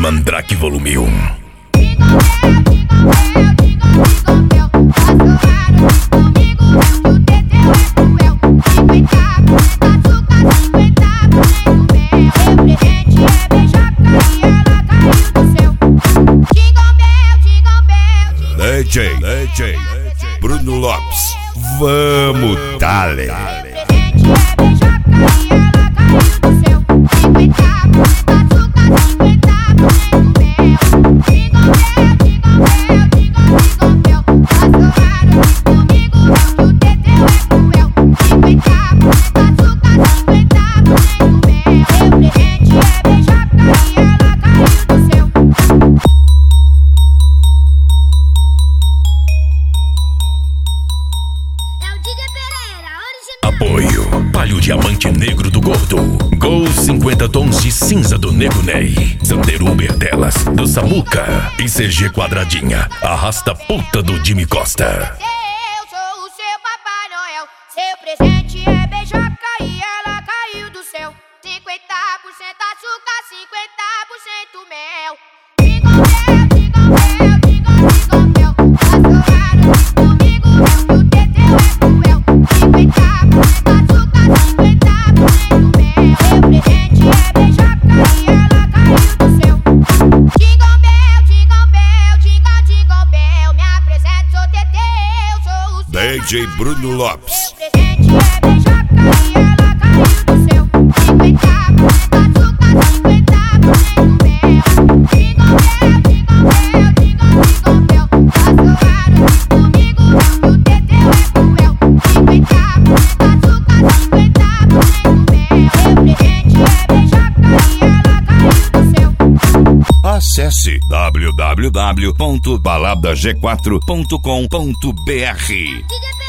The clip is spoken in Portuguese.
Mandrake Volume 1. DJ Bruno Lopes, vamos dale. Apoio Palio Diamante Negro do Gordo, Gol 50 Tons de Cinza do Nego Ney, Zander Uber Telas do Samuca e CG Quadradinha, Arrasta Puta do Jimmy Costa. Eu sou o seu Papai Noel, seu presente é beijoca e ela caiu do céu. 50% açúcar, 50% mel. DJ Bruno Lopes. Acesse www.baladag4.com.br.